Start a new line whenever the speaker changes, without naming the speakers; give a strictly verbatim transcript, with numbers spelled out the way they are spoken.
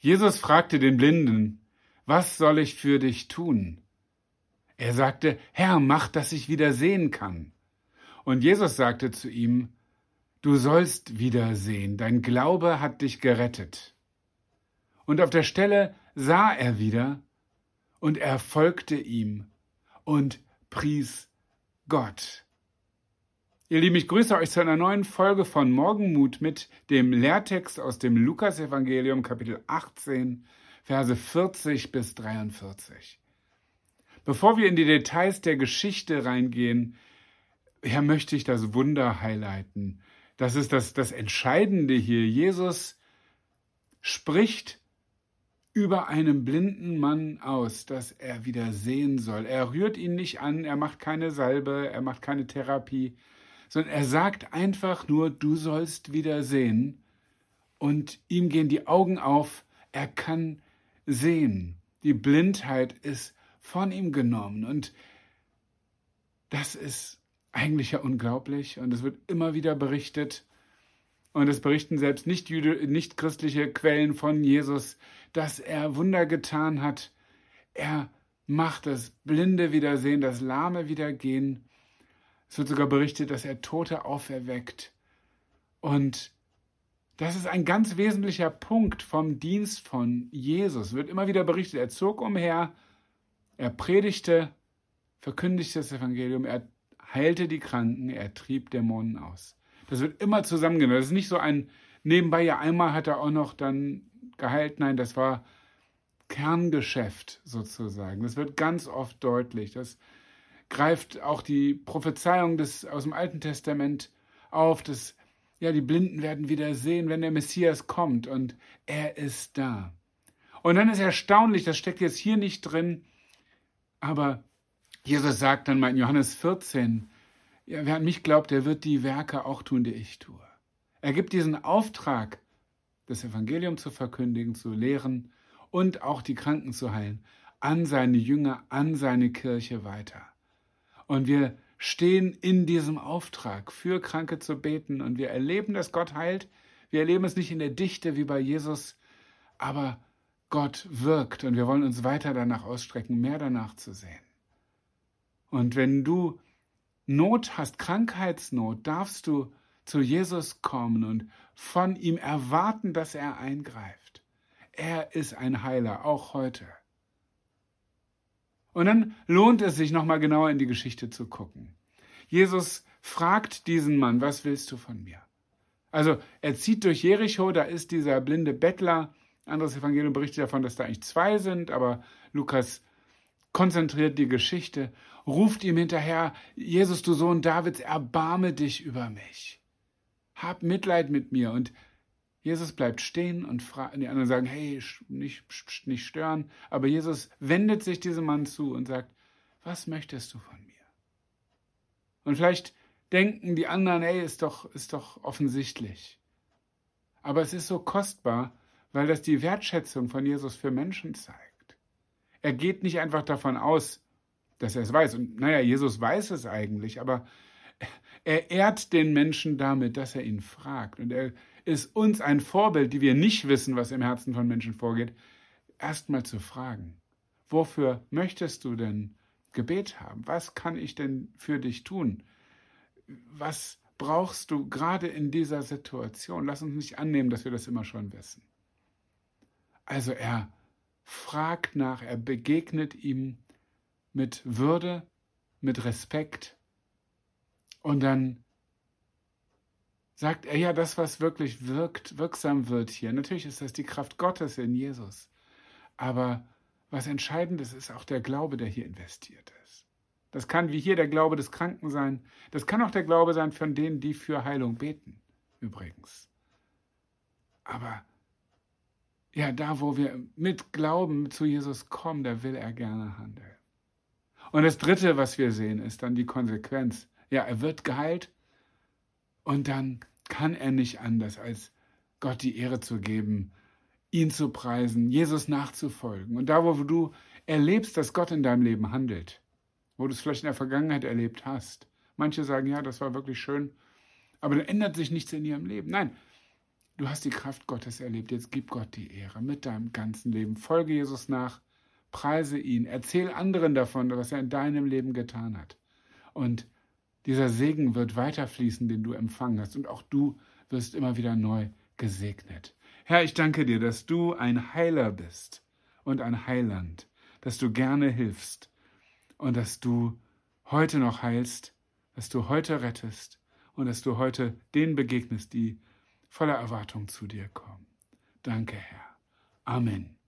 Jesus fragte den Blinden, was soll ich für dich tun? Er sagte, Herr, mach, dass ich wieder sehen kann. Und Jesus sagte zu ihm, du sollst wieder sehen, dein Glaube hat dich gerettet. Und auf der Stelle sah er wieder und er folgte ihm und pries Gott. Ihr Lieben, ich grüße euch zu einer neuen Folge von Morgenmut mit dem Lehrtext aus dem Lukasevangelium, Kapitel achtzehn, Verse vierzig bis dreiundvierzig. Bevor wir in die Details der Geschichte reingehen, ja, möchte ich das Wunder highlighten. Das ist das, das Entscheidende hier. Jesus spricht über einen blinden Mann aus, dass er wieder sehen soll. Er rührt ihn nicht an, er macht keine Salbe, er macht keine Therapie, sondern er sagt einfach nur, du sollst wieder sehen. Und ihm gehen die Augen auf, er kann sehen. Die Blindheit ist von ihm genommen. Und das ist eigentlich ja unglaublich. Und es wird immer wieder berichtet. Und es berichten selbst nicht, Jüde, nicht christliche Quellen von Jesus, dass er Wunder getan hat. Er macht das Blinde wieder sehen, das Lahme wieder gehen. Es wird sogar berichtet, dass er Tote auferweckt. Und das ist ein ganz wesentlicher Punkt vom Dienst von Jesus. Es wird immer wieder berichtet, er zog umher, er predigte, verkündigte das Evangelium, er heilte die Kranken, er trieb Dämonen aus. Das wird immer zusammengenommen. Das ist nicht so ein nebenbei, ja einmal hat er auch noch dann geheilt. Nein, das war Kerngeschäft sozusagen. Das wird ganz oft deutlich. Das greift auch die Prophezeiung des, aus dem Alten Testament auf, dass ja, die Blinden werden wieder sehen, wenn der Messias kommt und er ist da. Und dann ist erstaunlich, das steckt jetzt hier nicht drin, aber Jesus sagt dann mal in Johannes vierzehn, ja, wer an mich glaubt, der wird die Werke auch tun, die ich tue. Er gibt diesen Auftrag, das Evangelium zu verkündigen, zu lehren und auch die Kranken zu heilen, an seine Jünger, an seine Kirche weiter. Und wir stehen in diesem Auftrag, für Kranke zu beten. Und wir erleben, dass Gott heilt. Wir erleben es nicht in der Dichte wie bei Jesus, aber Gott wirkt. Und wir wollen uns weiter danach ausstrecken, mehr danach zu sehen. Und wenn du Not hast, Krankheitsnot, darfst du zu Jesus kommen und von ihm erwarten, dass er eingreift. Er ist ein Heiler, auch heute. Und dann lohnt es sich, nochmal genauer in die Geschichte zu gucken. Jesus fragt diesen Mann, was willst du von mir? Also er zieht durch Jericho, da ist dieser blinde Bettler. Anderes Evangelium berichtet davon, dass da eigentlich zwei sind, aber Lukas konzentriert die Geschichte, ruft ihm hinterher, Jesus, du Sohn Davids, erbarme dich über mich. Hab Mitleid mit mir. Und Jesus bleibt stehen und fra- die anderen sagen, hey, nicht, nicht stören. Aber Jesus wendet sich diesem Mann zu und sagt, was möchtest du von mir? Und vielleicht denken die anderen, hey, ist doch, ist doch offensichtlich. Aber es ist so kostbar, weil das die Wertschätzung von Jesus für Menschen zeigt. Er geht nicht einfach davon aus, dass er es weiß. Und naja, Jesus weiß es eigentlich, aber er ehrt den Menschen damit, dass er ihn fragt. Und er ist uns ein Vorbild, die wir nicht wissen, was im Herzen von Menschen vorgeht, erstmal zu fragen. Wofür möchtest du denn Gebet haben? Was kann ich denn für dich tun? Was brauchst du gerade in dieser Situation? Lass uns nicht annehmen, dass wir das immer schon wissen. Also er fragt nach, er begegnet ihm mit Würde, mit Respekt und dann sagt er, ja, das, was wirklich wirkt, wirksam wird hier, natürlich ist das die Kraft Gottes in Jesus, aber was entscheidend ist, ist auch der Glaube, der hier investiert ist. Das kann wie hier der Glaube des Kranken sein, das kann auch der Glaube sein von denen, die für Heilung beten, übrigens. Aber ja, da, wo wir mit Glauben zu Jesus kommen, da will er gerne handeln. Und das Dritte, was wir sehen, ist dann die Konsequenz. Ja, er wird geheilt und dann kann er nicht anders, als Gott die Ehre zu geben, ihn zu preisen, Jesus nachzufolgen. Und da, wo du erlebst, dass Gott in deinem Leben handelt, wo du es vielleicht in der Vergangenheit erlebt hast. Manche sagen, ja, das war wirklich schön, aber dann ändert sich nichts in ihrem Leben. Nein, Du hast die Kraft Gottes erlebt, jetzt gib Gott die Ehre mit deinem ganzen Leben. Folge Jesus nach, preise ihn, erzähl anderen davon, was er in deinem Leben getan hat. Und dieser Segen wird weiterfließen, den du empfangen hast. Und auch du wirst immer wieder neu gesegnet. Herr, ich danke dir, dass du ein Heiler bist und ein Heiland, dass du gerne hilfst und dass du heute noch heilst, dass du heute rettest und dass du heute denen begegnest, die voller Erwartung zu dir kommen. Danke, Herr. Amen.